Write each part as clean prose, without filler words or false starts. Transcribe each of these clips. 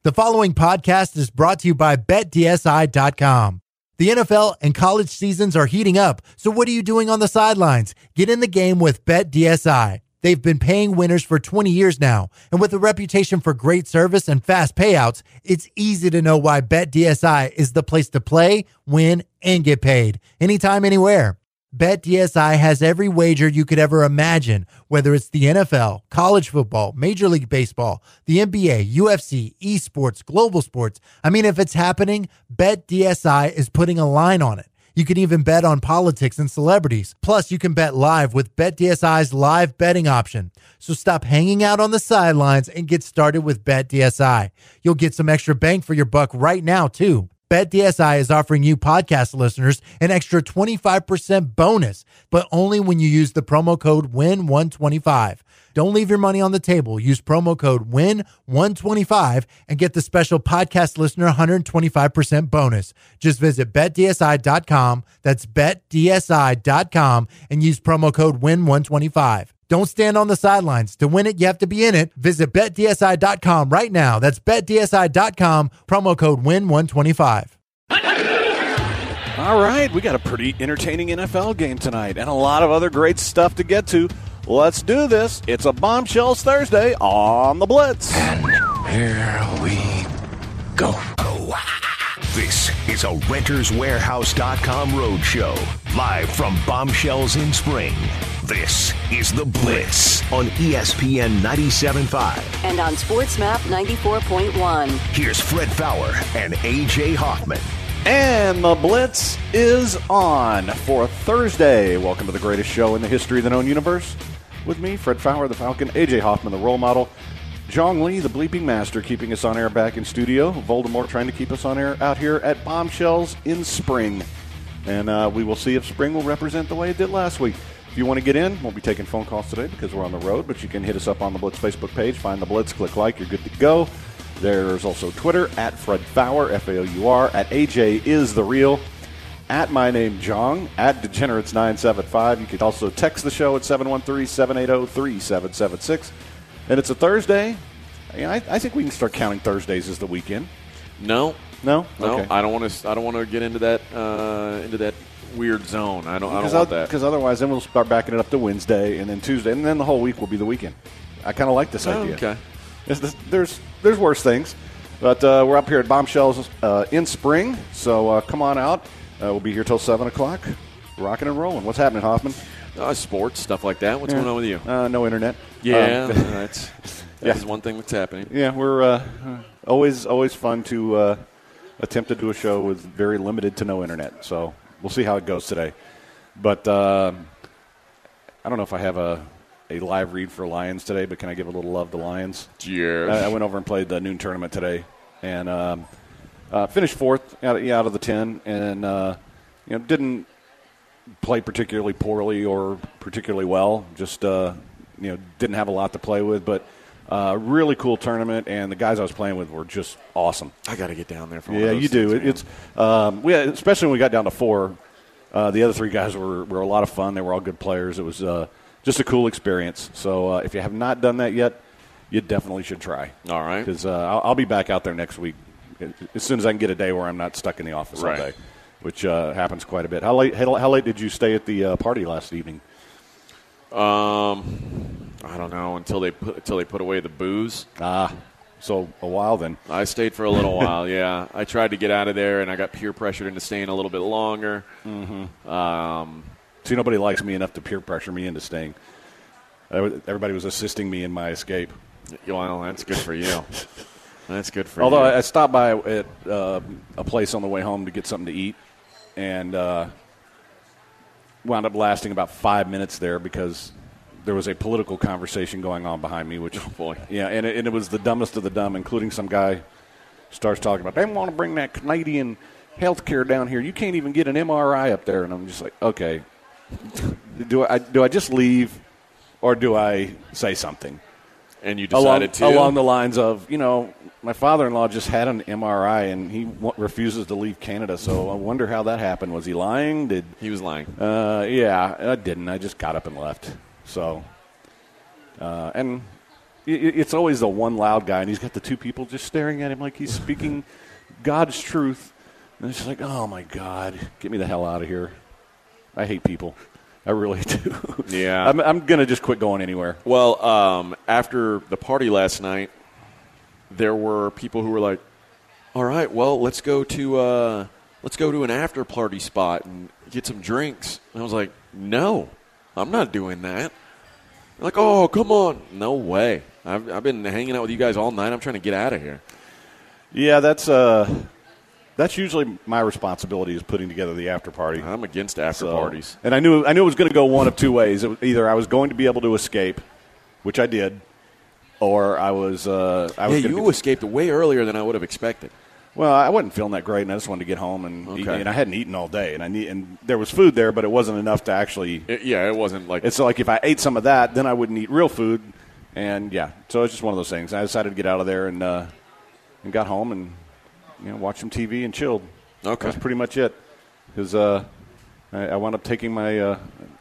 The following podcast is brought to you by BetDSI.com. The NFL and college seasons are heating up, so what are you doing on the sidelines? Get in the game with BetDSI. They've been paying winners for 20 years now, and with a reputation for great service and fast payouts, it's easy to know why BetDSI is the place to play, win, and get paid. Anytime, anywhere. BetDSI has every wager you could ever imagine, whether it's the NFL, college football, Major League Baseball, the NBA, UFC, esports, global sports. I mean, if it's happening, BetDSI is putting a line on it. You can even bet on politics and celebrities. Plus, you can bet live with BetDSI's live betting option. So stop hanging out on the sidelines and get started with BetDSI. You'll get some extra bang for your buck right now, too. BetDSI is offering you podcast listeners an extra 25% bonus, but only when you use the promo code WIN125. Don't leave your money on the table. Use promo code WIN125 and get the special podcast listener 125% bonus. Just visit BetDSI.com. That's BetDSI.com and use promo code WIN125. Don't stand on the sidelines. To win it, you have to be in it. Visit BetDSI.com right now. That's BetDSI.com, promo code WIN125. All right, we got a pretty entertaining NFL game tonight and a lot of other great stuff to get to. Let's do this. It's a Bombshells Thursday on the Blitz. And here we go. This is a RentersWarehouse.com roadshow, live from Bombshells in Spring. This is The Blitz on ESPN 97.5. And on SportsMap 94.1. Here's Fred Faour and A.J. Hoffman. And the Blitz is on for Thursday. Welcome to the greatest show in the history of the known universe. With me, Fred Faour, the Falcon, A.J. Hoffman, the role model, Jong Lee, the bleeping master, keeping us on air back in studio, Voldemort trying to keep us on air out here at Bombshells in Spring. And we will see if Spring will represent the way it did last week. If you want to get in, won't be taking phone calls today because we're on the road, but you can hit us up on the Blitz Facebook page, find the Blitz, click like, you're good to go. There's also Twitter, at Fred Faour, F-A-O-U-R, at AJ is the real, at my name Jong, at Degenerates975. You can also text the show at 713-780-3776. And it's a Thursday. I think we can start counting Thursdays as the weekend. No. Okay. I don't want to get into that weird zone. I don't want that. Because otherwise, then we'll start backing it up to Wednesday and then Tuesday, and then the whole week will be the weekend. I kind of like this idea. Okay. There's worse things, but we're up here at Bombshells in Spring, so come on out. We'll be here till 7 o'clock, rocking and rolling. What's happening, Hoffman? Sports, stuff like that. What's going on with you? No internet. Yeah, that is one thing that's happening. Yeah, we're always fun to attempt to do a show with very limited to no internet, so we'll see how it goes today. But I don't know if I have a live read for Lions today, but can I give a little love to Lions? Yes. I went over and played the noon tournament today, and finished fourth out of the 10, and didn't play particularly poorly or particularly well. Just didn't have a lot to play with, but really cool tournament, and the guys I was playing with were just awesome. I got to get down there for one of those you do. things, Especially when we got down to 4. The other 3 guys were a lot of fun. They were all good players. It was just a cool experience. So if you have not done that yet, you definitely should try. All right. Because I'll be back out there next week as soon as I can get a day where I'm not stuck in the office all day, which happens quite a bit. How late did you stay at the party last evening? I don't know, until they put away the booze. So a while then. I stayed for a little while, yeah. I tried to get out of there, and I got peer pressured into staying a little bit longer. Mm-hmm. See, nobody likes me enough to peer pressure me into staying. Everybody was assisting me in my escape. Well, that's good for you. That's good for you. Although I stopped by at a place on the way home to get something to eat, and wound up lasting about 5 minutes there because there was a political conversation going on behind me. Which, oh boy, yeah, and it was the dumbest of the dumb, including some guy starts talking about they want to bring that Canadian health care down here. You can't even get an MRI up there, and I'm just like, okay, do I just leave, or do I say something? And you decided along the lines of, my father-in-law just had an MRI and he refuses to leave Canada, so I wonder how that happened. Was he lying? He was lying. Yeah, I didn't. I just got up and left. So, and it's always the one loud guy, and he's got the two people just staring at him like he's speaking God's truth. And it's just like, oh, my God, get me the hell out of here. I hate people. I really do. Yeah. I'm going to just quit going anywhere. Well, after the party last night, there were people who were like, all right, well, let's go to an after party spot and get some drinks. And I was like, no, I'm not doing that. They're like, oh, come on. No way. I've been hanging out with you guys all night. I'm trying to get out of here. Yeah, that's usually my responsibility is putting together the after party. I'm against after parties. And I knew it was going to go one of two ways. It was either I was going to be able to escape, which I did, or I was you escaped way earlier than I would have expected. Well, I wasn't feeling that great, and I just wanted to get home and eat, and I hadn't eaten all day, and there was food there, but it wasn't enough to actually. It wasn't like it's like if I ate some of that, then I wouldn't eat real food, and so it's just one of those things. I decided to get out of there and got home and watched some TV and chilled. Okay, that's pretty much it. Because I wound up taking my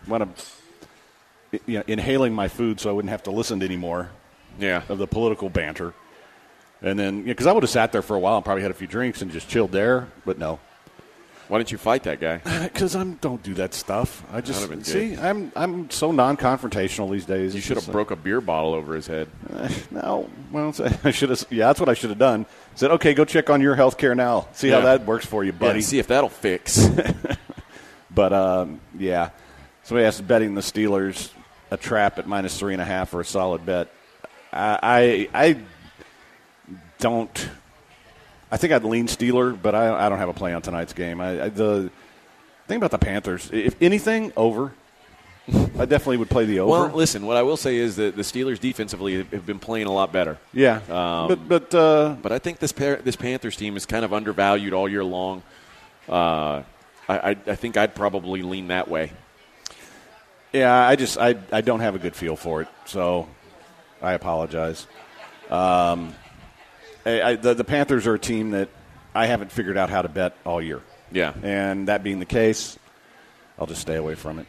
inhaling my food so I wouldn't have to listen to any more of the political banter. And then, because I would have sat there for a while and probably had a few drinks and just chilled there, but no. Why didn't you fight that guy? Because I don't do that stuff. I just I'm so non-confrontational these days. You should have broke a beer bottle over his head. No, well, I should have. Yeah, that's what I should have done. Said, okay, go check on your health care now. See how that works for you, buddy. Yeah, see if that'll fix. But somebody asked betting the Steelers a trap at -3.5 or a solid bet. I don't. I think I'd lean Steeler, but I don't have a play on tonight's game. The thing about the Panthers, if anything, over. I definitely would play the over. Well, listen, what I will say is that the Steelers defensively have been playing a lot better. Yeah, but I think this Panthers team is kind of undervalued all year long. I think I'd probably lean that way. Yeah, I don't have a good feel for it, so I apologize. The Panthers are a team that I haven't figured out how to bet all year. Yeah. And that being the case, I'll just stay away from it.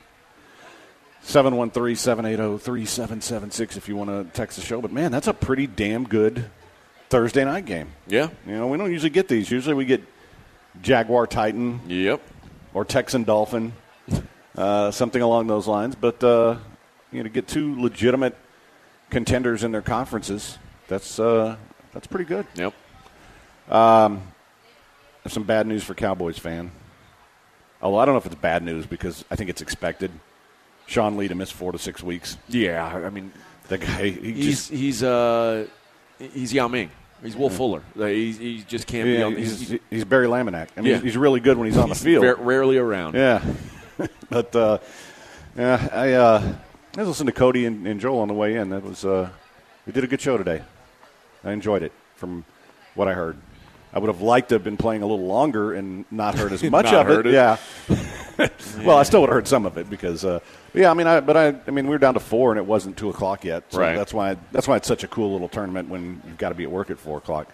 713-780-3776 if you want to text the show. But, man, that's a pretty damn good Thursday night game. Yeah. We don't usually get these. Usually we get Jaguar-Titan. Yep. Or Texan-Dolphin, something along those lines. But, to get two legitimate contenders in their conferences, that's pretty good. Yep. There's some bad news for Cowboys fan. Although I don't know if it's bad news because I think it's expected. Sean Lee to miss 4 to 6 weeks. Yeah, I mean, the guy he's Yao Ming. He's Will Fuller. He just can't be on. He's Barry Laminack. I mean, he's really good when he's on the field. Rarely around. Yeah, but I was listening to Cody and Joel on the way in. That was we did a good show today. I enjoyed it from what I heard. I would have liked to have been playing a little longer and not heard as much of it. Yeah. Well, I still would have heard some of it because, I mean, we were down to 4 and it wasn't 2:00 yet. So right. That's why it's such a cool little tournament when you've got to be at work at 4:00.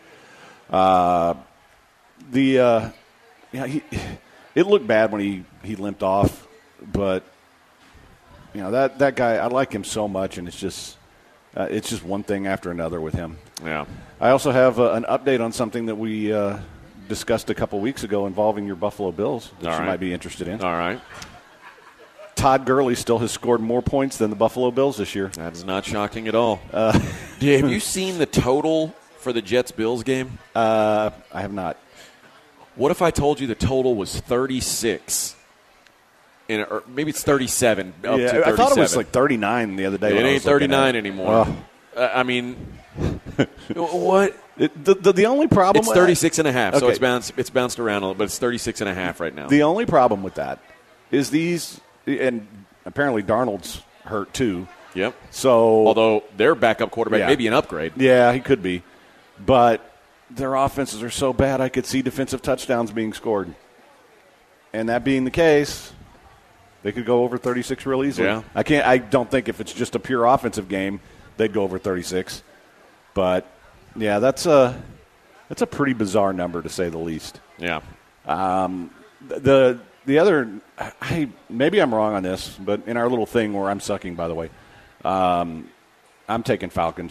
It looked bad when he limped off, but that guy, I like him so much, and it's just one thing after another with him. Yeah. I also have an update on something that we discussed a couple weeks ago involving your Buffalo Bills, which you might be interested in. All right. Todd Gurley still has scored more points than the Buffalo Bills this year. That is not shocking at all. Have you seen the total for the Jets-Bills game? I have not. What if I told you the total was 36? Or maybe it's 37. Up to 37. I thought it was like 39 the other day. It ain't 39 anymore. I mean, what? The only problem. It's 36.5. So okay. it's bounced around a little, but it's 36.5 right now. The only problem with that is these, and apparently Darnold's hurt too. Yep. So although their backup quarterback may be an upgrade. Yeah, he could be, but their offenses are so bad. I could see defensive touchdowns being scored, and that being the case, they could go over 36 real easily. Yeah. I don't think if it's just a pure offensive game, they'd go over 36. But yeah, that's a pretty bizarre number to say the least. Yeah. The other, maybe I'm wrong on this, but in our little thing where I'm sucking, by the way, I'm taking Falcons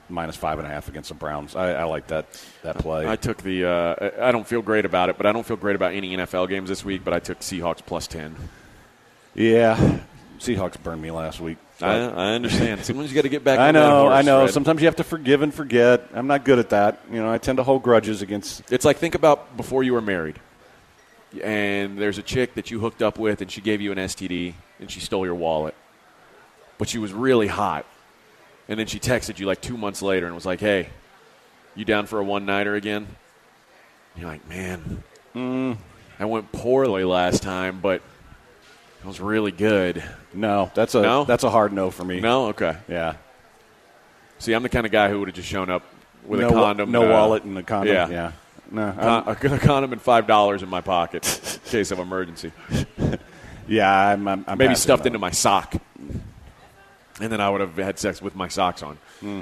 minus 5.5 against the Browns. I like that play. I took the I don't feel great about it, but I don't feel great about any NFL games this week, but I took Seahawks plus 10. Yeah. Seahawks burned me last week. I understand. Sometimes you got to get back I on that horse, I know. Fred. Sometimes you have to forgive and forget. I'm not good at that. I tend to hold grudges against. It's like, think about before you were married, and there's a chick that you hooked up with, and she gave you an STD, and she stole your wallet. But she was really hot. And then she texted you like 2 months later and was like, hey, you down for a one-nighter again? And you're like, man, I went poorly last time, but it was really good. No, that's a hard no for me. No? Okay. Yeah. See, I'm the kind of guy who would have just shown up with no, a condom. No wallet and a condom. Yeah. No, a condom and $5 in my pocket in case of emergency. Yeah, I'm maybe stuffed into my sock. And then I would have had sex with my socks on.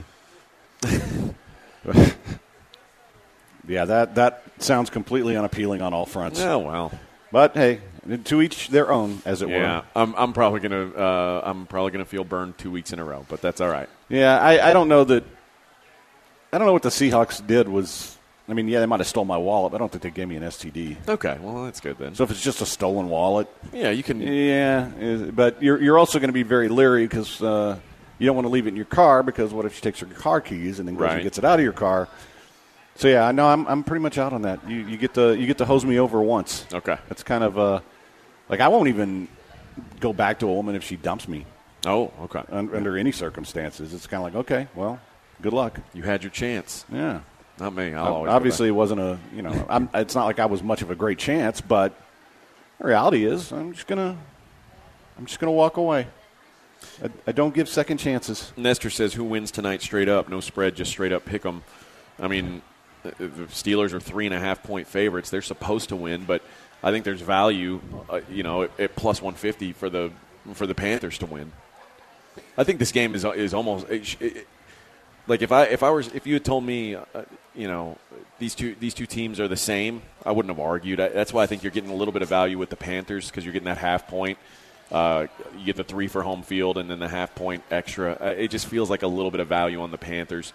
Yeah, that sounds completely unappealing on all fronts. Oh, well. But, hey, to each their own, as it were. Yeah, I'm probably gonna feel burned 2 weeks in a row, but that's all right. Yeah, I don't know that. I don't know what the Seahawks did was. I mean, yeah, they might have stole my wallet, but I don't think they gave me an STD. Okay, well, that's good then. So if it's just a stolen wallet, yeah, you can. Yeah, but you're also going to be very leery because you don't want to leave it in your car because what if she takes her car keys and then goes and gets it out of your car? So yeah, no, I'm pretty much out on that. You get to hose me over once. Okay, that's kind of like I won't even go back to a woman if she dumps me. Oh, okay. Under any circumstances, it's kind of like okay, well, good luck. You had your chance. Yeah. Not me. I'll always obviously, it wasn't a it's not like I was much of a great chance, but the reality is, I'm just gonna walk away. I don't give second chances. Nestor says, "Who wins tonight? Straight up, no spread, just straight up pick 'em." I mean, the Steelers are 3.5-point favorites. They're supposed to win, but I think there's value, at plus 150 for the Panthers to win. I think this game is almost. Like if you had told me, these two teams are the same, I wouldn't have argued. That's why I think you're getting a little bit of value with the Panthers because you're getting that half point. You get the 3 for home field and then the half point extra. It just feels like a little bit of value on the Panthers.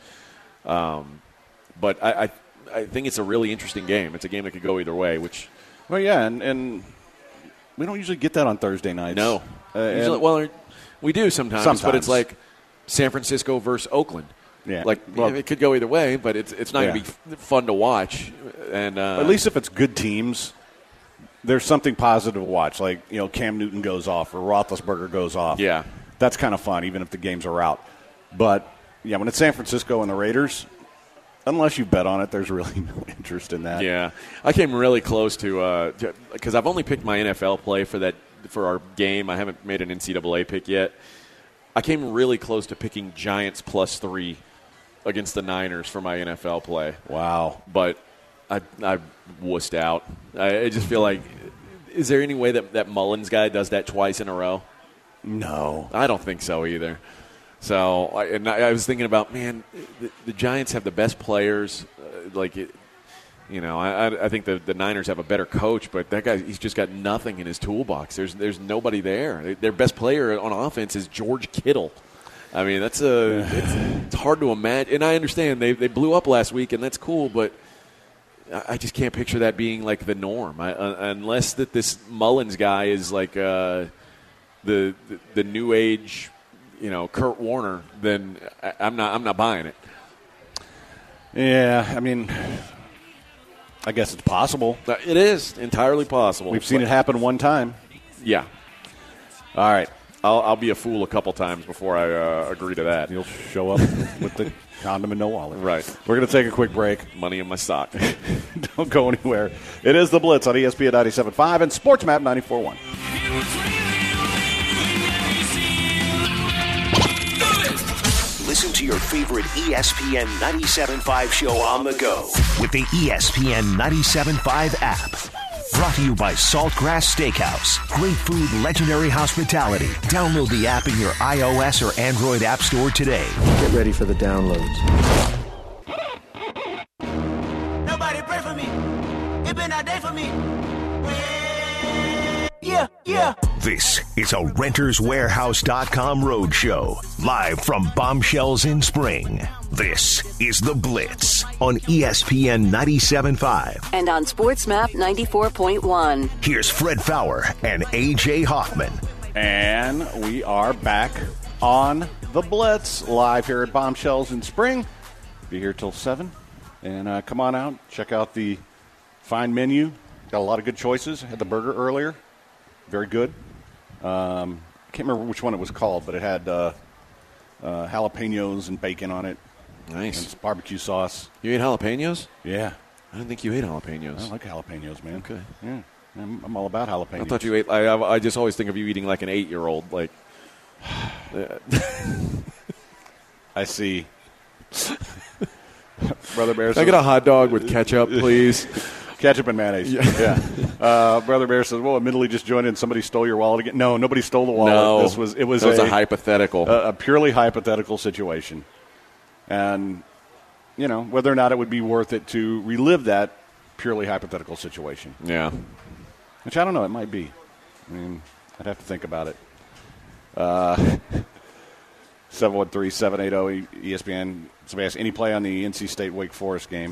But I think it's a really interesting game. It's a game that could go either way. Well, yeah, and we don't usually get that on Thursday nights. No, we do sometimes, but it's like San Francisco versus Oakland. Yeah, it could go either way, but it's not going to be fun to watch. And at least if it's good teams, there's something positive to watch. Like Cam Newton goes off or Roethlisberger goes off. Yeah, that's kind of fun, even if the games are out. But yeah, when it's San Francisco and the Raiders, unless you bet on it, there's really no interest in that. Yeah, I came really close to because I've only picked my NFL play for our game. I haven't made an NCAA pick yet. I came really close to picking Giants plus 3 against the Niners for my NFL play. Wow. But I wussed out. I just feel like, is there any way that Mullins guy does that twice in a row? No. I don't think so either. So, I was thinking about, man, the Giants have the best players. I think the Niners have a better coach, but that guy, he's just got nothing in his toolbox. There's nobody there. Their best player on offense is George Kittle. I mean, it's hard to imagine. And I understand they blew up last week, and that's cool, but I just can't picture that being like the norm. Unless that this Mullins guy is like the new age, Kurt Warner, then I'm not buying it. Yeah, I mean, I guess it's possible. It is entirely possible. We've seen it happen one time. Yeah. All right. I'll be a fool a couple times before I agree to that. You'll show up with the condom and no wallet. Right. We're going to take a quick break. Money in my sock. Don't go anywhere. It is The Blitz on ESPN 97.5 and SportsMap 94.1. Listen to your favorite ESPN 97.5 show on the go with the ESPN 97.5 app. Brought to you by Saltgrass Steakhouse. Great food, legendary hospitality. Download the app in your iOS or Android app store today. Get ready for the downloads. Nobody pray for me. It been a day for me. Yeah. This is a RentersWarehouse.com roadshow, live from Bombshells in Spring. This is The Blitz on ESPN 97.5. And on SportsMap 94.1. Here's Fred Faour and A.J. Hoffman. And we are back on The Blitz, live here at Bombshells in Spring. Be here till 7. And come on out, check out the fine menu. Got a lot of good choices. Had the burger earlier. Very good. I can't remember which one it was called, but it had jalapenos and bacon on it. Nice. And barbecue sauce. You ate jalapenos? Yeah. I didn't think you ate jalapenos. I like jalapenos, man. Okay. Yeah. I'm all about jalapenos. I thought you ate. I just always think of you eating like an 8-year-old. Like, I see. Brother Bear. Can I get a hot dog with ketchup, please? Ketchup and mayonnaise. Yeah. Brother Bear says, "Well, admittedly, just joined in. Somebody stole your wallet again." No, nobody stole the wallet. No, it was a hypothetical, a purely hypothetical situation, and whether or not it would be worth it to relive that purely hypothetical situation. Yeah, which I don't know. It might be. I mean, I'd have to think about it. 713-780 ESPN. Somebody asked, any play on the NC State Wake Forest game?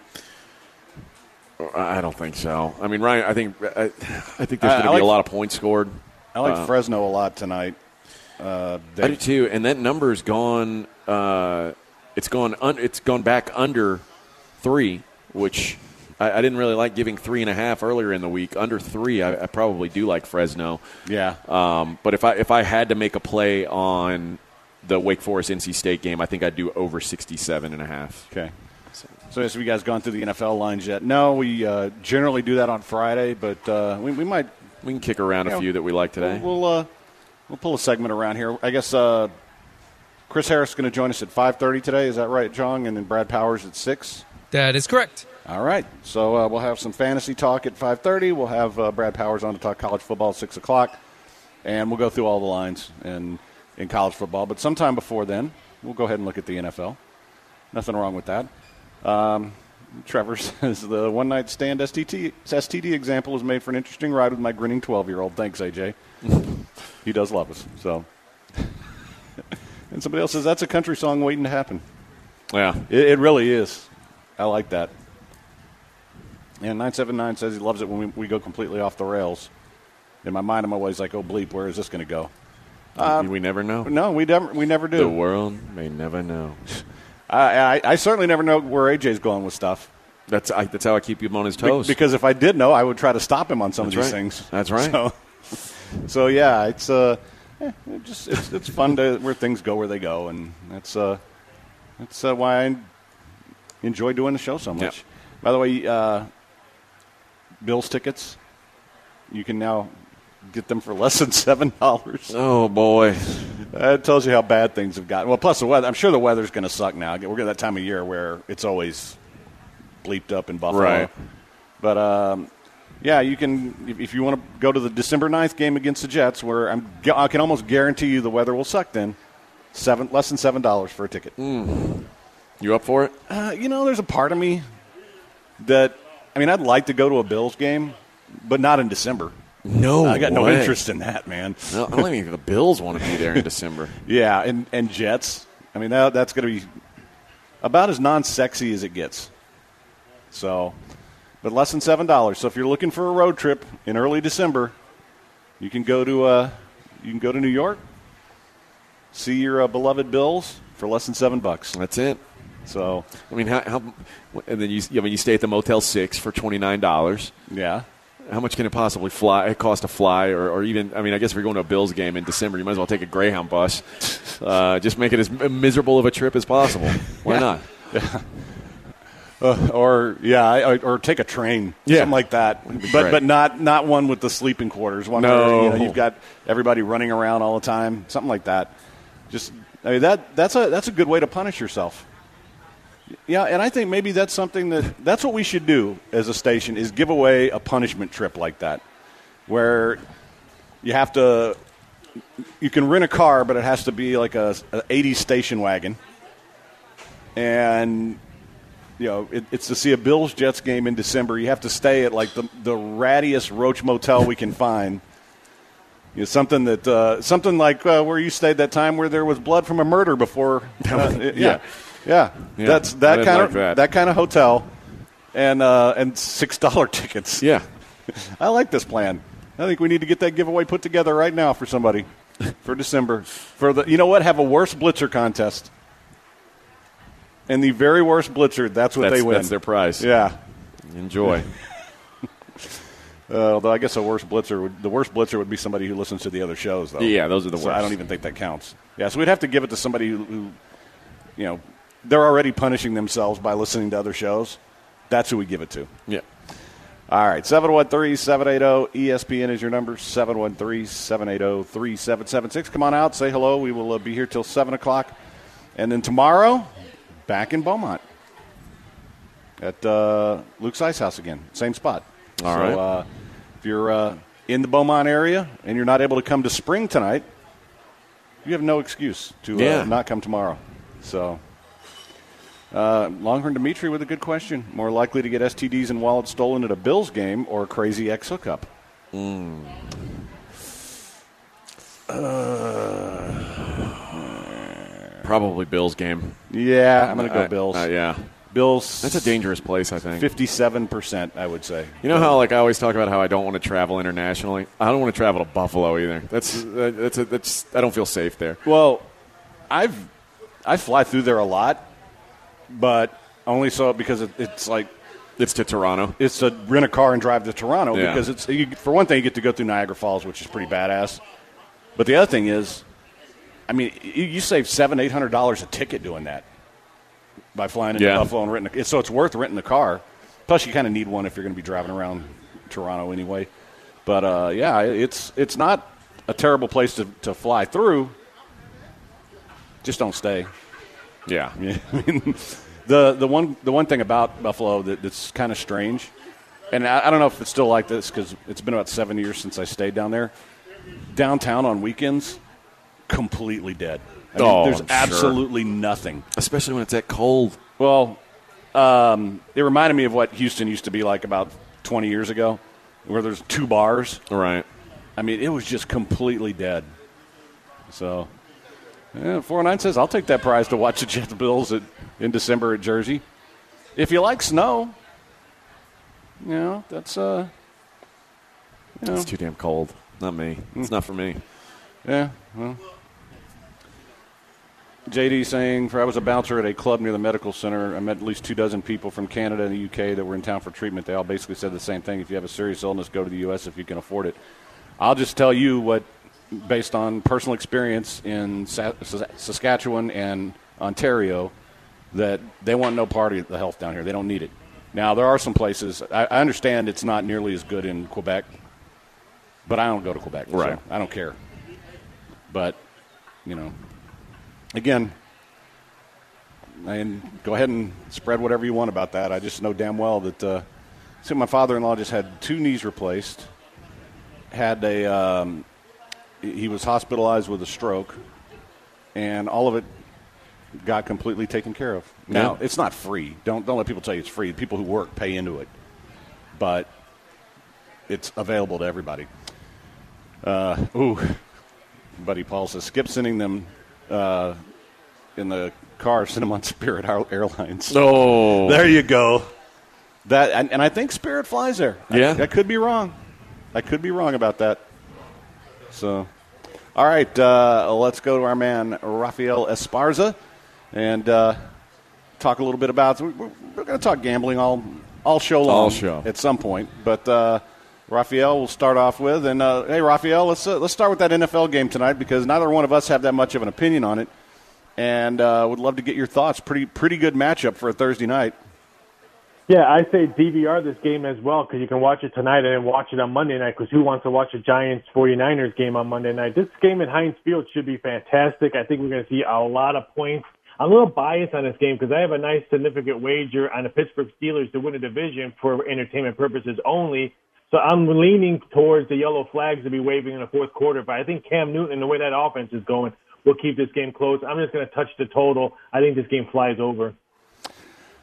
I don't think so. I mean, Ryan, I think there's going to be a lot of points scored. I like Fresno a lot tonight. I do too, and that number's gone. It's gone back under 3, which I didn't really like giving 3.5 earlier in the week. Under 3, I probably do like Fresno. Yeah. But if I had to make a play on the Wake Forest NC State game, I think I'd do over 67.5. Okay. So have you guys gone through the NFL lines yet? No, we generally do that on Friday, but we might. We can kick around a few that we like today. We'll pull a segment around here. I guess Chris Harris is going to join us at 5:30 today. Is that right, John? And then Brad Powers at 6. That is correct. All right. So we'll have some fantasy talk at 5:30. We'll have Brad Powers on to talk college football at 6 o'clock, and we'll go through all the lines in college football. But sometime before then, we'll go ahead and look at the NFL. Nothing wrong with that. Trevor says the one-night stand STD example is made for an interesting ride with my grinning 12-year-old. Thanks, AJ. He does love us. So, and somebody else says that's a country song waiting to happen. Yeah, it really is. I like that. And 979 says he loves it when we go completely off the rails. In my mind, I'm always like, "Oh bleep, where is this going to go?" We never know. No, we never do. The world may never know. I certainly never know where AJ's going with stuff. That's how I keep him on his toes. Because if I did know, I would try to stop him on some of these things. That's right. So yeah, it's it's fun to where things go where they go, and that's why I enjoy doing the show so much. Yep. By the way, Bills tickets, you can now get them for less than $7. Oh boy. That tells you how bad things have gotten. Well, plus the weather. I'm sure the weather's going to suck now. We're getting that time of year where it's always bleeped up in Buffalo. Right. But, yeah, you can, if you want to go to the December 9th game against the Jets, where I can almost guarantee you the weather will suck then, less than $7 for a ticket. You up for it? There's a part of me that, I'd like to go to a Bills game, but not in December. No, I got no way. interest in that, man. No, I don't even think the Bills want to be there in December. Yeah, and Jets. That's going to be about as non-sexy as it gets. So, but less than $7. So if you're looking for a road trip in early December, you can go to New York, see your beloved Bills for less than $7. That's it. So how and then you stay at the Motel 6 for $29. Yeah. How much can it possibly cost to fly, or even? I guess if you're going to a Bills game in December, you might as well take a Greyhound bus. Just make it as miserable of a trip as possible. Why not? Yeah. Or take a train, something like that. But not one with the sleeping quarters. One where you've got everybody running around all the time. Something like that. That's a good way to punish yourself. Yeah, and I think maybe that's something that's what we should do as a station is give away a punishment trip like that, where you can rent a car, but it has to be like a 80s station wagon, and it's to see a Bills-Jets game in December. You have to stay at like the rattiest Roach Motel we can find, something like where you stayed that time where there was blood from a murder before. Yeah. That's that kind of hotel, and $6 tickets. Yeah, I like this plan. I think we need to get that giveaway put together right now for somebody for December. Have a worst blitzer contest. And the very worst blitzer, that's what they win. That's their prize. Yeah. Enjoy. Although I guess the worst blitzer would be somebody who listens to the other shows, though. Yeah, those are the worst. So I don't even think that counts. Yeah, so we'd have to give it to somebody who they're already punishing themselves by listening to other shows. That's who we give it to. Yeah. All right, 713-780-ESPN is your number, 713-780-3776. Come on out, say hello. We will be here till 7 o'clock. And then tomorrow, back in Beaumont at Luke's Ice House again, same spot. All right. If you're in the Beaumont area and you're not able to come to Spring tonight, you have no excuse to not come tomorrow. So, Longhorn Dimitri with a good question. More likely to get STDs and wallets stolen at a Bills game or a crazy ex hookup? Probably Bills game. Yeah, I'm going to go Bills. Yeah. Bills. That's a dangerous place, I think. 57%, I would say. You know how I always talk about how I don't want to travel internationally? I don't want to travel to Buffalo either. That's I don't feel safe there. Well, I fly through there a lot, but only so because it's like it's to Toronto. It's to rent a car and drive to Toronto Yeah. because for one thing you get to go through Niagara Falls, which is pretty badass. But the other thing is, I mean, you save $700-800 a ticket doing that. By flying into Buffalo and renting so it's worth renting the car. Plus, you kind of need one if you're going to be driving around Toronto anyway. But it's not a terrible place to fly through. Just don't stay. Yeah. I mean, the one thing about Buffalo that's kind of strange, and I don't know if it's still like this because it's been about 7 years since I stayed down there. Downtown on weekends, completely dead. I mean, there's absolutely nothing. Especially when it's that cold. Well, it reminded me of what Houston used to be like about 20 years ago, where there's 2 bars. Right. I mean, it was just completely dead. So, 409 says, I'll take that prize to watch the Jets Bills in December at Jersey. If you like snow, that's It's too damn cold. Not me. It's not for me. Yeah, well. JD saying, I was a bouncer at a club near the medical center. I met at least 24 people from Canada and the UK that were in town for treatment. They all basically said the same thing. If you have a serious illness, go to the U.S. if you can afford it. I'll just tell you what, based on personal experience in Saskatchewan and Ontario, that they want no part of the health down here. They don't need it. Now, there are some places. I understand it's not nearly as good in Quebec, but I don't go to Quebec. Right. So I don't care. But, again, and go ahead and spread whatever you want about that. I just know damn well that my father-in-law just had 2 knees replaced, he was hospitalized with a stroke, and all of it got completely taken care of. Now, it's not free. Don't let people tell you it's free. People who work pay into it. But it's available to everybody. Buddy Paul says, skip sending them in the car, send them on Spirit Airlines. Oh. There you go. And I think Spirit flies there. Yeah. I could be wrong. I could be wrong about that. So, all right, let's go to our man, Rafael Esparza, and talk a little bit about – we're going to talk gambling all show long. All show. At some point. But Rafael, we'll start off with. And, hey, Rafael, let's start with that NFL game tonight because neither one of us have that much of an opinion on it. And would love to get your thoughts. Pretty good matchup for a Thursday night. Yeah, I say DVR this game as well because you can watch it tonight and then watch it on Monday night because who wants to watch a Giants-49ers game on Monday night? This game at Heinz Field should be fantastic. I think we're going to see a lot of points. I'm a little biased on this game because I have a nice significant wager on the Pittsburgh Steelers to win a division for entertainment purposes only. So I'm leaning towards the yellow flags to be waving in the fourth quarter. But I think Cam Newton and the way that offense is going will keep this game close. I'm just going to touch the total. I think this game flies over.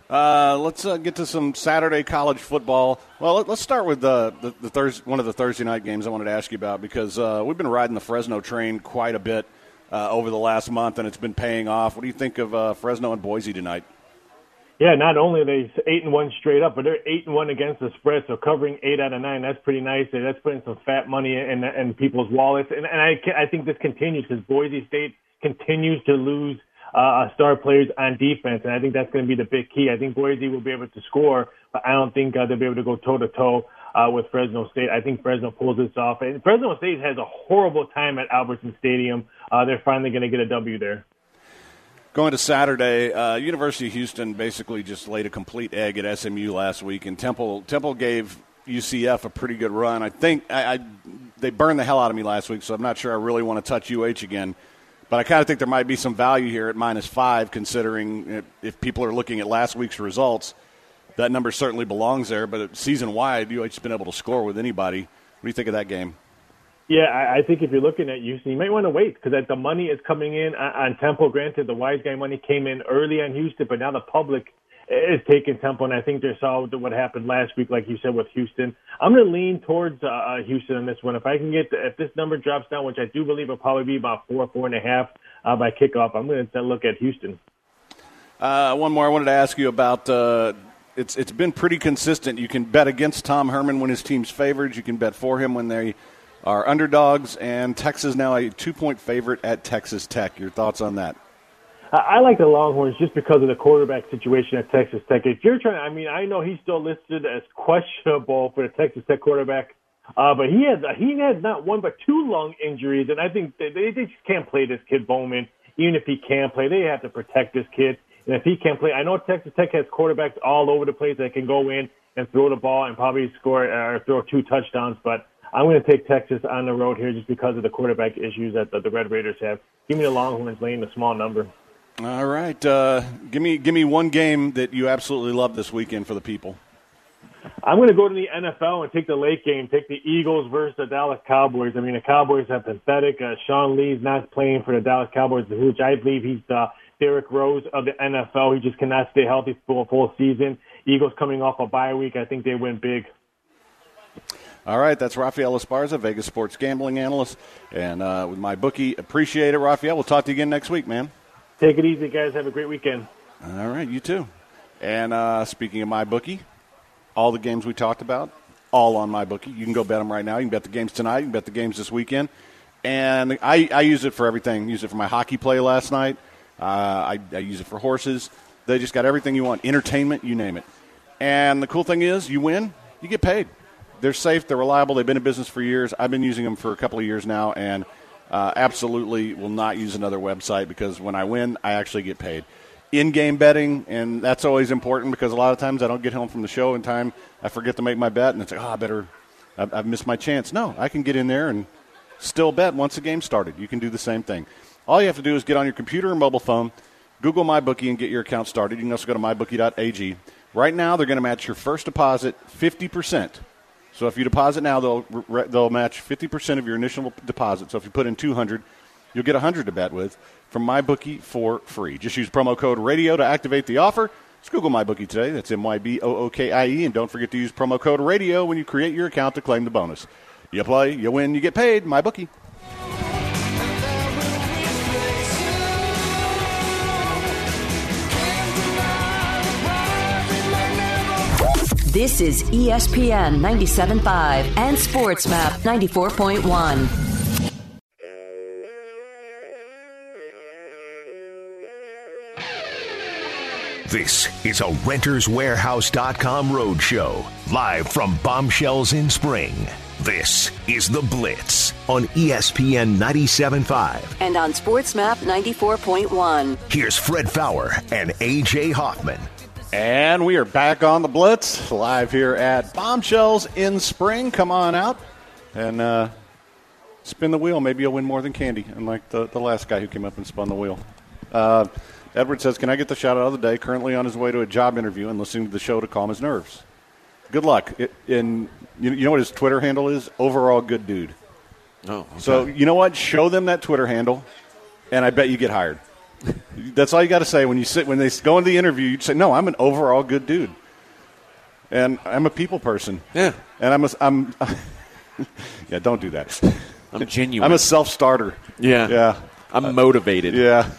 Let's get to some Saturday college football. Well, let's start with one of the Thursday night games I wanted to ask you about because we've been riding the Fresno train quite a bit over the last month, and it's been paying off. What do you think of Fresno and Boise tonight? Yeah, not only are they 8-1 straight up, but they're 8-1 against the spread. So covering 8 out of 9, that's pretty nice. That's putting some fat money in people's wallets. And I think this continues because Boise State continues to lose star players on defense, and I think that's going to be the big key. I think Boise will be able to score, but I don't think they'll be able to go toe-to-toe with Fresno State. I think Fresno pulls this off. And Fresno State has a horrible time at Albertson Stadium. They're finally going to get a W there. Going to Saturday, University of Houston basically just laid a complete egg at SMU last week, and Temple gave UCF a pretty good run. I think they burned the hell out of me last week, so I'm not sure I really want to touch UH again. But I kind of think there might be some value here at -5, considering if people are looking at last week's results, that number certainly belongs there. But season-wide, UH has been able to score with anybody. What do you think of that game? Yeah, I think if you're looking at Houston, you might want to wait because the money is coming in on Temple. Granted, the wise guy money came in early on Houston, but now the public is taking Temple, and I think they saw what happened last week, like you said, with Houston. I'm going to lean towards Houston on this one. If I can if this number drops down, which I do believe will probably be about 4.5 by kickoff, I'm going to look at Houston. One more I wanted to ask you about. It's been pretty consistent. You can bet against Tom Herman when his team's favored. You can bet for him when they are underdogs, and Texas now a 2-point favorite at Texas Tech. Your thoughts on that? I like the Longhorns just because of the quarterback situation at Texas Tech. If you're I know he's still listed as questionable for the Texas Tech quarterback, but he had not one but 2 lung injuries, and I think they just can't play this kid Bowman. Even if he can play, they have to protect this kid. And if he can't play, I know Texas Tech has quarterbacks all over the place that can go in and throw the ball and probably score or throw 2 touchdowns, but I'm going to take Texas on the road here just because of the quarterback issues that the Red Raiders have. Give me the Longhorns laying the small number. All right. Give me one game that you absolutely love this weekend for the people. I'm going to go to the NFL and take the late game, take the Eagles versus the Dallas Cowboys. I mean, the Cowboys are pathetic. Sean Lee's not playing for the Dallas Cowboys, which I believe he's the Derrick Rose of the NFL. He just cannot stay healthy for a full season. Eagles coming off a bye week. I think they win big. All right, that's Rafael Esparza, Vegas sports gambling analyst, and with MyBookie. Appreciate it, Rafael. We'll talk to you again next week, man. Take it easy, guys. Have a great weekend. All right, you too. And speaking of MyBookie, all the games we talked about, all on MyBookie. You can go bet them right now. You can bet the games tonight. You can bet the games this weekend. And I use it for everything. Use it for my hockey play last night. I use it for horses. They just got everything you want. Entertainment, you name it. And the cool thing is, you win, you get paid. They're safe. They're reliable. They've been in business for years. I've been using them for a couple of years now, and absolutely will not use another website because when I win, I actually get paid. In-game betting, and that's always important because a lot of times I don't get home from the show in time. I forget to make my bet, and it's like, I've missed my chance. No, I can get in there and still bet once the game started. You can do the same thing. All you have to do is get on your computer or mobile phone, Google MyBookie, and get your account started. You can also go to mybookie.ag. Right now, they're going to match your first deposit 50%. So if you deposit now, they'll match 50% of your initial deposit. So if you put in $200, you'll get $100 to bet with from MyBookie for free. Just use promo code RADIO to activate the offer. Just Google MyBookie today. That's MyBookie. And don't forget to use promo code RADIO when you create your account to claim the bonus. You play, you win, you get paid. MyBookie. This is ESPN 97.5 and SportsMap 94.1. This is a RentersWarehouse.com roadshow, live from Bombshells in Spring. This is The Blitz on ESPN 97.5. And on SportsMap 94.1. Here's Fred Faour and A.J. Hoffman. And we are back on the Blitz, live here at Bombshells in Spring. Come on out and spin the wheel. Maybe you'll win more than candy, unlike the last guy who came up and spun the wheel. Edward says, can I get the shout-out of the day? Currently on his way to a job interview and listening to the show to calm his nerves. Good luck. You know what his Twitter handle is? Overall good dude. Oh, okay. So you know what? Show them that Twitter handle, and I bet you get hired. That's all you got to say when they go into the interview. You say, "No, I'm an overall good dude, and I'm a people person." Yeah, and I'm yeah. Don't do that. I'm genuine. I'm a self-starter. Yeah, yeah. I'm motivated. Yeah.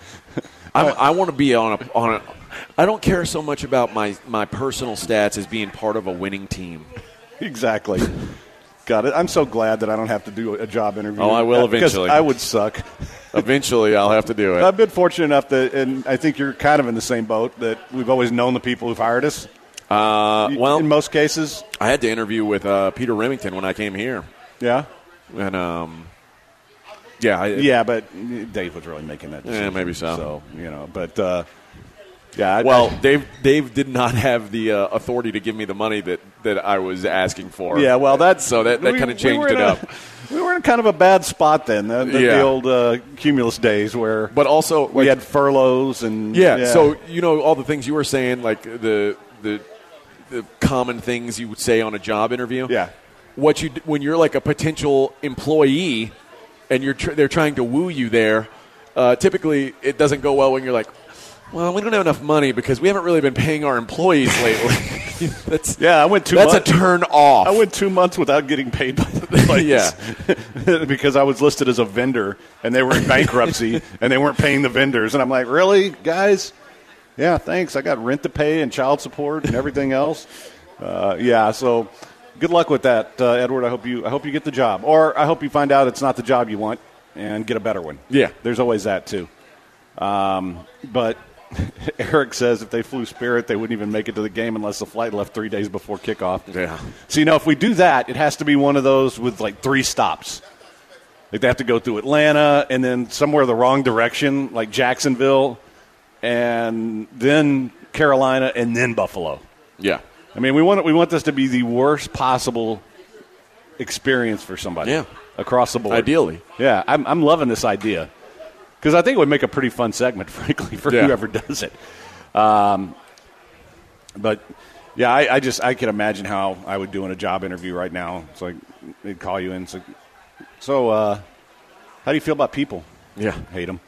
I want to be on a. I don't care so much about my personal stats as being part of a winning team. Exactly. Got it. I'm so glad that I don't have to do a job interview. Oh, I will eventually. Because I would suck. Eventually, I'll have to do it. I've been fortunate enough that, and I think you're kind of in the same boat, that we've always known the people who've hired us. Well, in most cases. I had to interview with Peter Remington when I came here. Yeah? And, yeah, but Dave was really making that decision. Yeah, maybe so. So, but... yeah. Dave did not have the authority to give me the money that I was asking for. Yeah, well, that kind of changed it up. We were in kind of a bad spot then, the old Cumulus days where. But also, we had furloughs and. Yeah, so all the things you were saying, like the common things you would say on a job interview. Yeah. When you're like a potential employee, and they're trying to woo you there, typically it doesn't go well when you're like, well, we don't have enough money because we haven't really been paying our employees lately. I went 2 months. That's a turn off. I went 2 months without getting paid by the place. Yeah. Because I was listed as a vendor, and they were in bankruptcy, and they weren't paying the vendors. And I'm like, really, guys? Yeah, thanks. I got rent to pay and child support and everything else. So good luck with that, Edward. I hope you get the job. Or I hope you find out it's not the job you want and get a better one. Yeah. There's always that, too. But Eric says if they flew Spirit, they wouldn't even make it to the game unless the flight left 3 days before kickoff. Yeah. So, if we do that, it has to be one of those with, like, 3 stops. Like, they have to go through Atlanta and then somewhere the wrong direction, like Jacksonville, and then Carolina, and then Buffalo. Yeah. I mean, we want this to be the worst possible experience for somebody. Yeah. Across the board. Ideally. Yeah, I'm loving this idea. Because I think it would make a pretty fun segment, frankly, for whoever does it. But, yeah, I can imagine how I would do in a job interview right now. It's like they'd call you in. It's like, so how do you feel about people? Yeah. Hate them.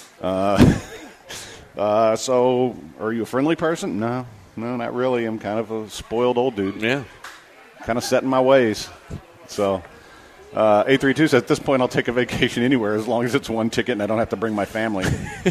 So are you a friendly person? No, not really. I'm kind of a spoiled old dude. Yeah. Kind of set in my ways. So... 832 says, at this point, I'll take a vacation anywhere as long as it's one ticket and I don't have to bring my family.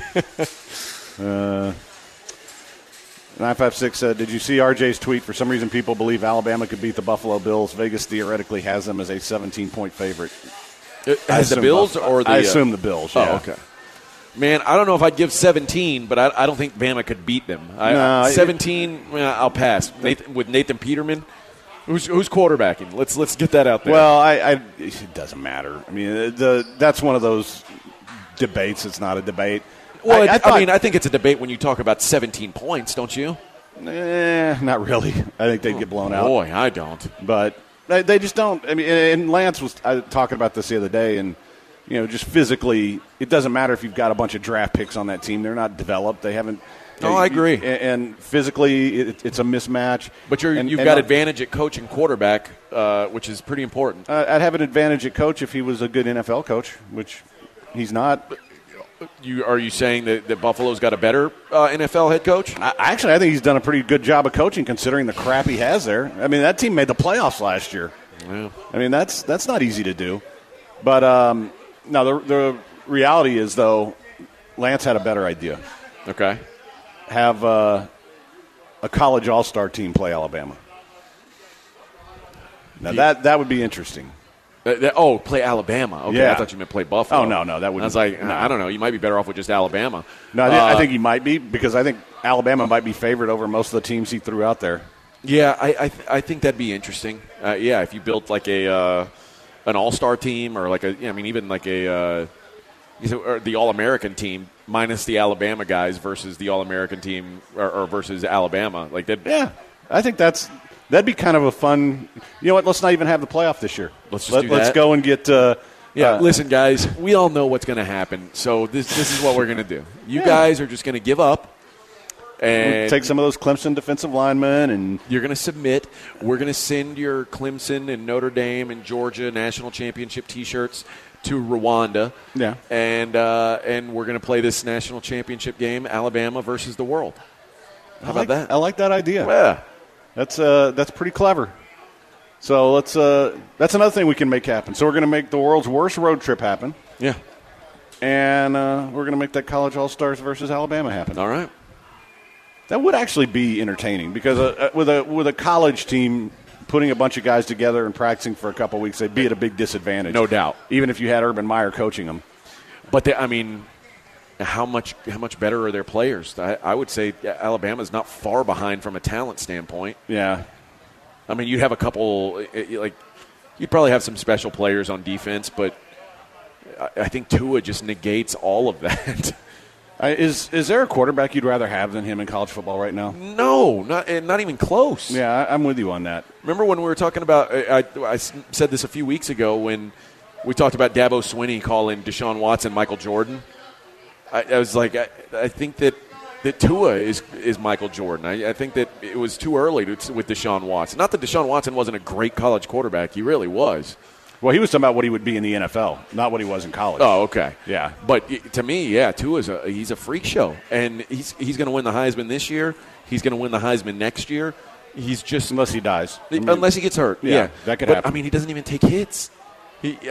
956 said, did you see RJ's tweet? For some reason, people believe Alabama could beat the Buffalo Bills. Vegas theoretically has them as a 17-point favorite. Has the Bills or the... I assume the Bills, yeah. Oh, okay. Man, I don't know if I'd give 17, but I don't think Bama could beat them. 17, I'll pass. With Nathan Peterman. Who's quarterbacking? Let's get that out there. Well, it doesn't matter. I mean, that's one of those debates. It's not a debate. Well, I think it's a debate when you talk about 17 points, don't you? Not really. I think they'd get blown out. Boy, I don't. But they just don't. I mean, and Lance was talking about this the other day, and just physically, it doesn't matter if you've got a bunch of draft picks on that team. They're not developed. They haven't. No, I agree. And physically, it's a mismatch. But you've got advantage at coach and quarterback, which is pretty important. I'd have an advantage at coach if he was a good NFL coach, which he's not. Are you saying that Buffalo's got a better NFL head coach? I think he's done a pretty good job of coaching considering the crap he has there. I mean, that team made the playoffs last year. Yeah. I mean, that's not easy to do. But now the reality is, though, Lance had a better idea. Okay. Have a college all-star team play Alabama. Now, that would be interesting. Play Alabama. Okay, yeah. I thought you meant play Buffalo. Oh, no, that would. I was like, no. I don't know. You might be better off with just Alabama. No, I think he might be because I think Alabama might be favored over most of the teams he threw out there. Yeah, I think that'd be interesting. If you built like an all-star team or even like the All-American team minus the Alabama guys versus the All-American team or versus Alabama. Like that. Yeah, I think that'd be kind of a fun. You know what? Let's not even have the playoff this year. Let's do that. Let's go and get. Listen, guys, we all know what's going to happen. So this is what we're going to do. You guys are just going to give up. And take some of those Clemson defensive linemen, and you're going to submit. We're going to send your Clemson and Notre Dame and Georgia national championship T-shirts Rwanda. Yeah. And we're going to play this national championship game, Alabama versus the world. How about that? I like that idea. Yeah. That's pretty clever. So that's another thing we can make happen. So we're going to make the world's worst road trip happen. Yeah. And we're going to make that College All-Stars versus Alabama happen. All right. That would actually be entertaining because with a college team putting a bunch of guys together and practicing for a couple weeks, they'd be at a big disadvantage. No doubt. Even if you had Urban Meyer coaching them. But, how much better are their players? I would say Alabama's not far behind from a talent standpoint. Yeah. I mean, you'd have a couple you'd probably have some special players on defense, but I think Tua just negates all of that. Is there a quarterback you'd rather have than him in college football right now? No, not even close. Yeah, I'm with you on that. Remember when we were talking about I said this a few weeks ago when we talked about Dabo Swinney calling Deshaun Watson Michael Jordan? I was like, I think that Tua is Michael Jordan. I think that it was too early with Deshaun Watson. Not that Deshaun Watson wasn't a great college quarterback. He really was. Well, he was talking about what he would be in the NFL, not what he was in college. Oh, okay. Yeah. But to me, Tua's he's a freak show. And he's going to win the Heisman this year. He's going to win the Heisman next year. He's just – unless he dies. Unless he gets hurt. Yeah. That could happen. I mean, he doesn't even take hits. He's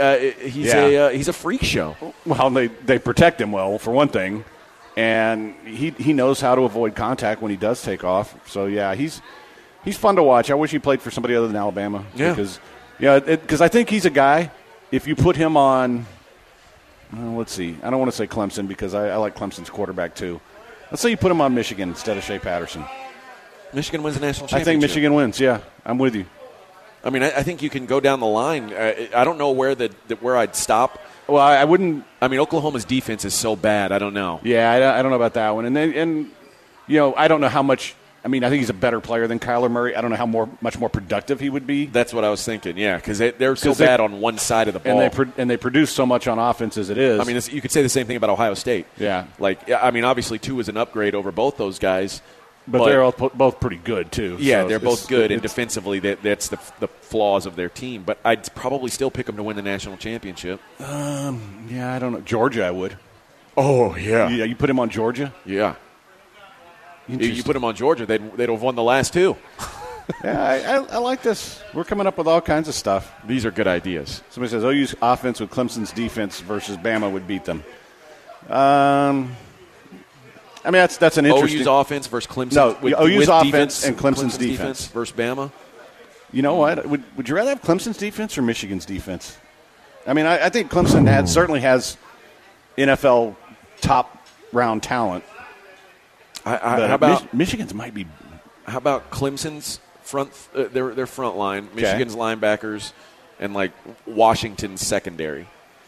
a freak show. Well, they protect him well, for one thing. And he knows how to avoid contact when he does take off. So, yeah, he's fun to watch. I wish he played for somebody other than Alabama. Yeah. Because I think he's a guy, if you put him on, let's see. I don't want to say Clemson because I like Clemson's quarterback too. Let's say you put him on Michigan instead of Shea Patterson. Michigan wins the national championship. I think Michigan wins, yeah. I'm with you. I mean, I think you can go down the line. I don't know where where I'd stop. Well, I wouldn't. I mean, Oklahoma's defense is so bad. I don't know. Yeah, I don't know about that one. And I don't know how much. I mean, I think he's a better player than Kyler Murray. I don't know how much more productive he would be. That's what I was thinking. Yeah, because they're so bad on one side of the ball, and they produce so much on offense as it is. I mean, you could say the same thing about Ohio State. Yeah, obviously Tua is an upgrade over both those guys. But they're both pretty good, too. Yeah, so they're both good, and defensively that's the flaws of their team. But I'd probably still pick them to win the national championship. Yeah, I don't know. Georgia, I would. Oh, yeah. Yeah, you put him on Georgia? Yeah. You put them on Georgia, they'd have won the last two. Yeah, I like this. We're coming up with all kinds of stuff. These are good ideas. Somebody says OU's offense with Clemson's defense versus Bama would beat them. I mean, that's an interesting. OU's offense versus Clemson. No, OU's offense defense, and Clemson's defense versus Bama. You know what? Would you rather have Clemson's defense or Michigan's defense? I mean, I think Clemson certainly has NFL top round talent. How about Michigan's might be? How about Clemson's front? Their front line, Michigan's linebackers, and like Washington's secondary.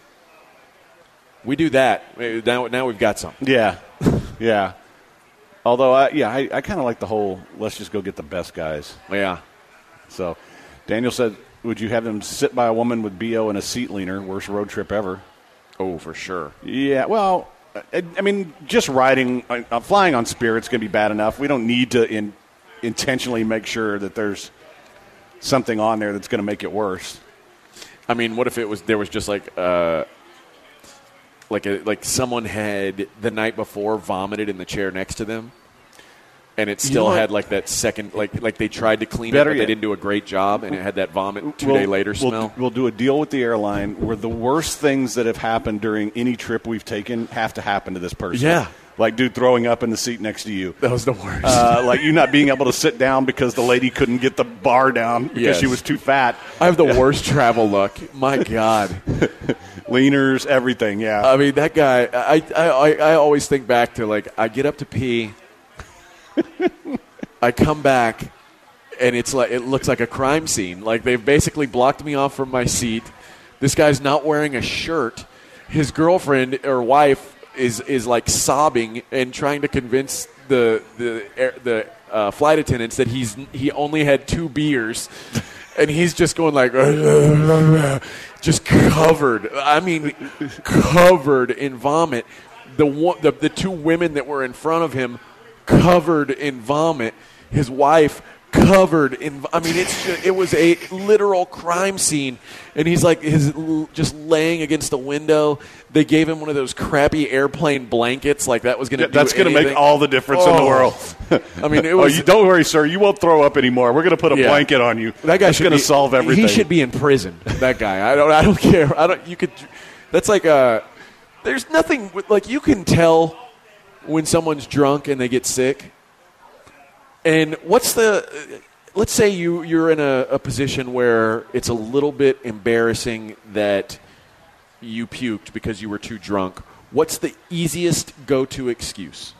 We do that. Now we've got some. Yeah. Yeah. Although, I kind of like the whole let's just go get the best guys. Yeah. So, Daniel said, would you have them sit by a woman with BO and a seat leaner? Worst road trip ever. Oh, for sure. Yeah, well, I mean, just flying on Spirit's going to be bad enough. We don't need to intentionally make sure that there's something on there that's going to make it worse. I mean, what if there was just like someone had the night before vomited in the chair next to them, and it still had like that second, like they tried to clean it, but they didn't do a great job, and it had that vomit 2 day later smell. We'll do a deal with the airline where the worst things that have happened during any trip we've taken have to happen to this person. Yeah. Like dude throwing up in the seat next to you. That was the worst. Like you not being able to sit down because the lady couldn't get the bar down because she was too fat. I have the worst travel luck. My God. Leaners, everything, yeah. I mean, that guy, I always think back to, like, I get up to pee, I come back, and it looks like a crime scene. Like, they've basically blocked me off from my seat. This guy's not wearing a shirt. His girlfriend or wife is like sobbing and trying to convince the flight attendants that he only had 2 beers, and he's just going like just covered. I mean, covered in vomit. The 2 women that were in front of him covered in vomit. His wife covered in. I mean, it was a literal crime scene, and he's like just laying against the window. They gave him one of those crappy airplane blankets, like that was going to. That's going to make all the difference in the world. I mean, it was. Don't worry, sir. You won't throw up anymore. We're going to put a blanket on you. That guy's going to solve everything. He should be in prison. That guy. I don't care. You could. That's like there's nothing like you can tell when someone's drunk and they get sick. And let's say you're in a position where it's a little bit embarrassing that you puked because you were too drunk. What's the easiest go-to excuse?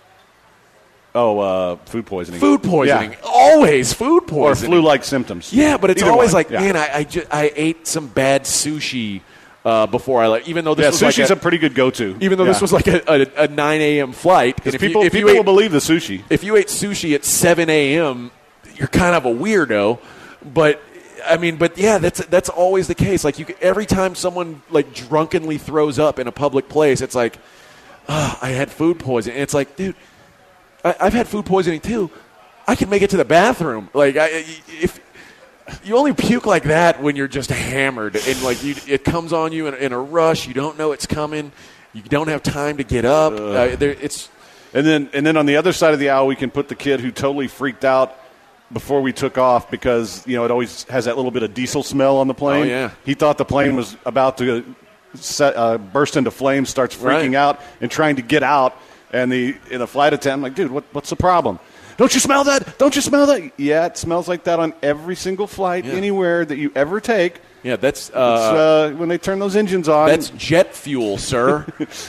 Food poisoning. Food poisoning. Yeah. Always food poisoning. Or flu-like symptoms. Yeah, but it's Either always one. like, man, I ate some bad sushi before I left. Even though this was sushi's a pretty good go-to. Even though this was like a 9 a.m. flight. And if people you will believe the sushi. If you ate sushi at 7 a.m., you're kind of a weirdo. But yeah, that's always the case. Like every time someone like drunkenly throws up in a public place, it's like, I had food poisoning. And it's like, dude, I've had food poisoning too. I can make it to the bathroom. Like if you only puke like that when you're just hammered and like it comes on you in a rush. You don't know it's coming. You don't have time to get up. And then on the other side of the aisle, we can put the kid who totally freaked out before we took off because it always has that little bit of diesel smell on the plane. Oh, yeah. He thought the plane was about to burst into flames, starts freaking out and trying to get out. And in a flight attendant, I'm like, dude, what's the problem? Don't you smell that? Don't you smell that? Yeah, it smells like that on every single flight anywhere that you ever take. Yeah, that's when they turn those engines on. That's jet fuel, sir.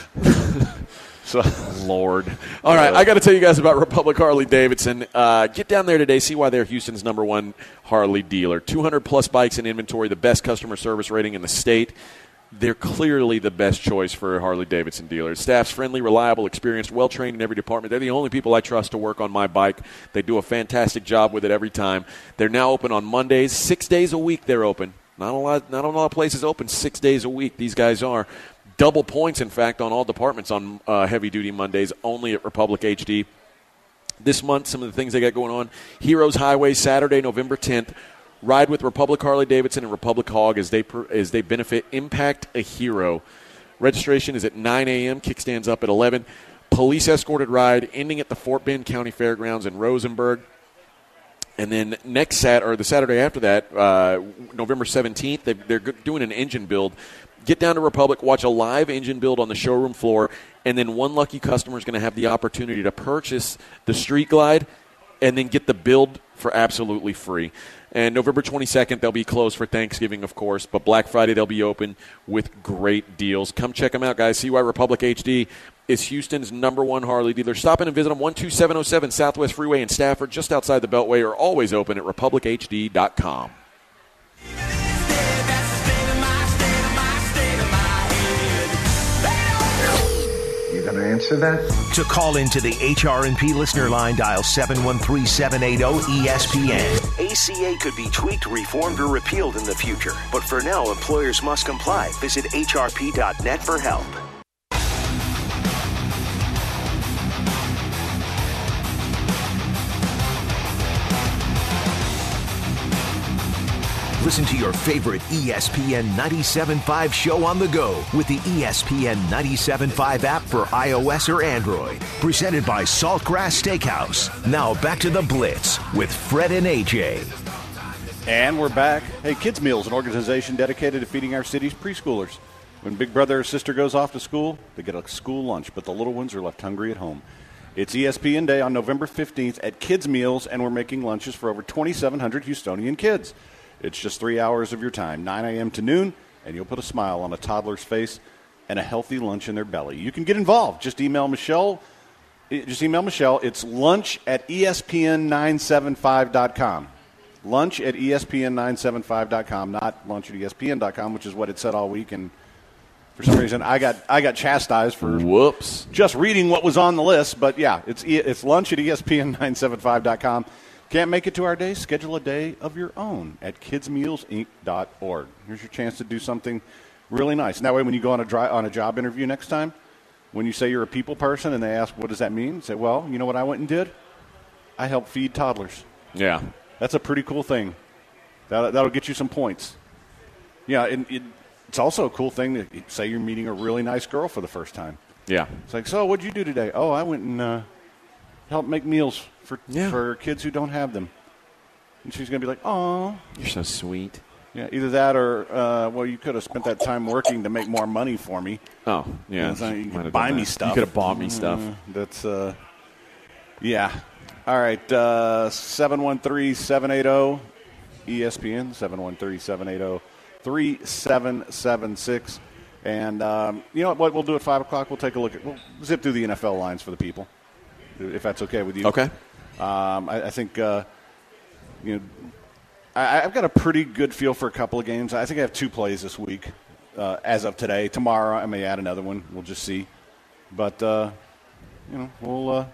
So, Lord. All right, I got to tell you guys about Republic Harley-Davidson. Get down there today. See why they're Houston's #1 Harley dealer. 200-plus bikes in inventory, the best customer service rating in the state. They're clearly the best choice for Harley-Davidson dealers. Staff's friendly, reliable, experienced, well-trained in every department. They're the only people I trust to work on my bike. They do a fantastic job with it every time. They're now open on Mondays. 6 days a week they're open. Not a lot of places open 6 days a week. These guys are. Double points, in fact, on all departments on heavy-duty Mondays, only at Republic HD. This month, some of the things they got going on. Heroes Highway, Saturday, November 10th. Ride with Republic Harley-Davidson and Republic Hog as they benefit Impact a Hero. Registration is at 9 a.m. Kickstands up at 11. Police escorted ride ending at the Fort Bend County Fairgrounds in Rosenberg. And then the Saturday after that, November 17th, they're doing an engine build. Get down to Republic, watch a live engine build on the showroom floor, and then one lucky customer is going to have the opportunity to purchase the Street Glide and then get the build for absolutely free. And November 22nd, they'll be closed for Thanksgiving, of course, but Black Friday they'll be open with great deals. Come check them out, guys. See why Republic HD is Houston's #1 Harley dealer. Stop in and visit them, 12707 Southwest Freeway in Stafford, just outside the Beltway, or always open at republichd.com. Going to answer that? To call into the HRNP listener line, dial 713-780-ESPN. ACA could be tweaked, reformed, or repealed in the future. But for now, employers must comply. Visit hrp.net for help. Listen to your favorite ESPN 97.5 show on the go with the ESPN 97.5 app for iOS or Android. Presented by Saltgrass Steakhouse. Now back to the Blitz with Fred and AJ. And we're back. Hey, Kids Meals, an organization dedicated to feeding our city's preschoolers. When big brother or sister goes off to school, they get a school lunch, but the little ones are left hungry at home. It's ESPN Day on November 15th at Kids Meals, and we're making lunches for over 2,700 Houstonian kids. It's just 3 hours of your time, 9 a.m. to noon, and you'll put a smile on a toddler's face and a healthy lunch in their belly. You can get involved. Just email Michelle. It's lunch@espn975.com. Lunch@espn975.com, not lunch@espn.com, which is what it said all week. And for some reason, I got chastised for just reading what was on the list. But yeah, it's lunch@espn975.com. Can't make it to our day? Schedule a day of your own at kidsmealsinc.org. Here's your chance to do something really nice. And that way, when you go on a job interview next time, when you say you're a people person and they ask, what does that mean? Say, well, you know what I went and did? I helped feed toddlers. Yeah. That's a pretty cool thing. That'll get you some points. Yeah, it's also a cool thing to say you're meeting a really nice girl for the first time. Yeah. It's like, so what'd you do today? Oh, I went and helped make meals for kids who don't have them. And she's going to be like, oh. You're so sweet. Yeah, either that or, well, you could have spent that time working to make more money for me. Oh, yeah. You could buy me stuff. You could have bought me stuff. That's, yeah. All right, 713-780 ESPN, 713-780-3776. And you know what we'll do at 5 o'clock? We'll take a look we'll zip through the NFL lines for the people, if that's okay with you. Okay. I think, I've got a pretty good feel for a couple of games. I think I have 2 plays this week as of today. Tomorrow I may add another one. We'll just see. But, we'll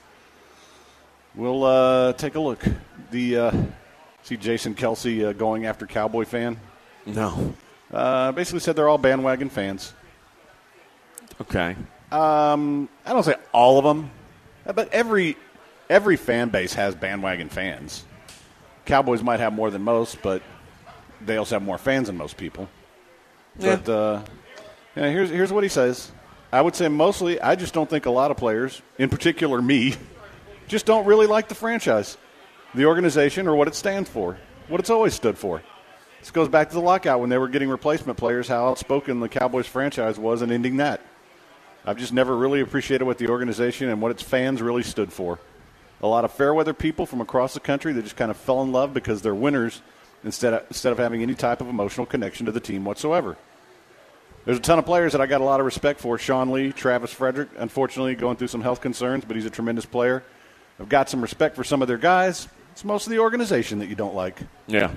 take a look. See Jason Kelsey going after Cowboy fan? No. Basically said they're all bandwagon fans. Okay. I don't say all of them, but every fan base has bandwagon fans. Cowboys might have more than most, but they also have more fans than most people. Yeah. But here's what he says. I would say mostly I just don't think a lot of players, in particular me, just don't really like the franchise, the organization, or what it stands for, what it's always stood for. This goes back to the lockout when they were getting replacement players, how outspoken the Cowboys franchise was in ending that. I've just never really appreciated what the organization and what its fans really stood for. A lot of fair-weather people from across the country that just kind of fell in love because they're winners instead of having any type of emotional connection to the team whatsoever. There's a ton of players that I got a lot of respect for. Sean Lee, Travis Frederick, unfortunately going through some health concerns, but he's a tremendous player. I've got some respect for some of their guys. It's most of the organization that you don't like. Yeah.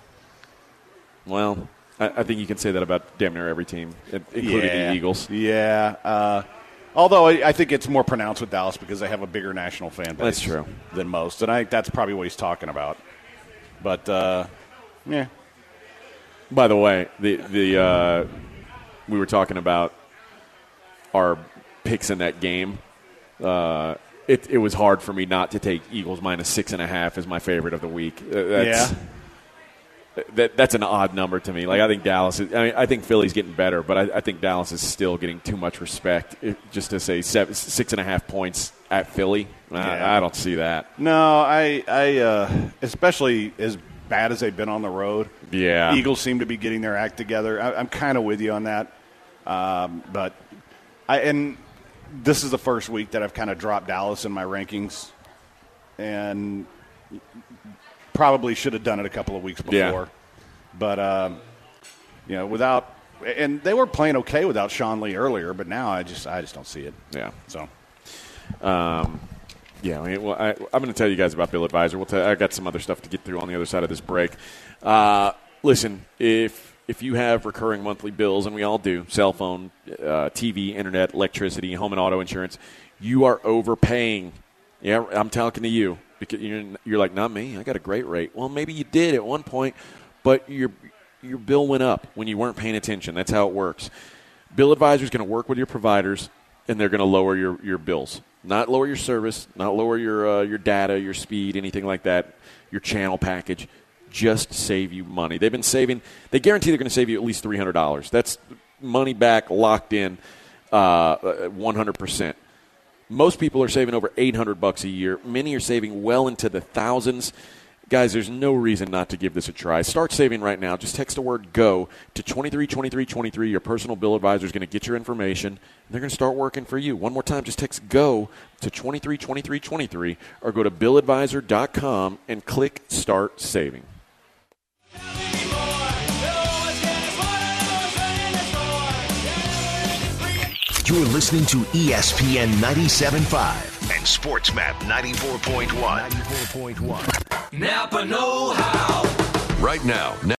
Well, I think you can say that about damn near every team, including the Eagles. Yeah. Although I think it's more pronounced with Dallas because they have a bigger national fan base. That's true. Than most. And I think that's probably what he's talking about. But, yeah. By the way, we were talking about our picks in that game. It was hard for me not to take Eagles -6.5 as my favorite of the week. That's an odd number to me. Like I think Dallas is, I think Philly's getting better, but I think Dallas is still getting too much respect. Just to say 6.5 points at Philly, I don't see that. No, I especially as bad as they've been on the road. Yeah, Eagles seem to be getting their act together. I'm kind of with you on that, but this is the first week that I've kind of dropped Dallas in my rankings, and probably should have done it a couple of weeks before. Yeah. But, without – and they were playing okay without Sean Lee earlier, but now I just don't see it. Yeah. So. I'm going to tell you guys about Bill Advisor. I got some other stuff to get through on the other side of this break. Listen, if you have recurring monthly bills, and we all do, cell phone, TV, internet, electricity, home and auto insurance, you are overpaying. Yeah, I'm talking to you. Because you're like, not me. I got a great rate. Well, maybe you did at one point, but your bill went up when you weren't paying attention. That's how it works. Bill Advisor is going to work with your providers, and they're going to lower your bills. Not lower your service, not lower your data, your speed, anything like that, your channel package. Just save you money. They've been saving. They guarantee they're going to save you at least $300. That's money back, locked in, 100%. Most people are saving over $800 a year. Many are saving well into the thousands. Guys, there's no reason not to give this a try. Start saving right now. Just text the word GO to 232323. Your personal bill advisor is going to get your information, and they're going to start working for you. One more time, just text GO to 232323 or go to billadvisor.com and click Start Saving. You're listening to ESPN 97.5 and SportsMap 94.1. Napa know-how. Right now.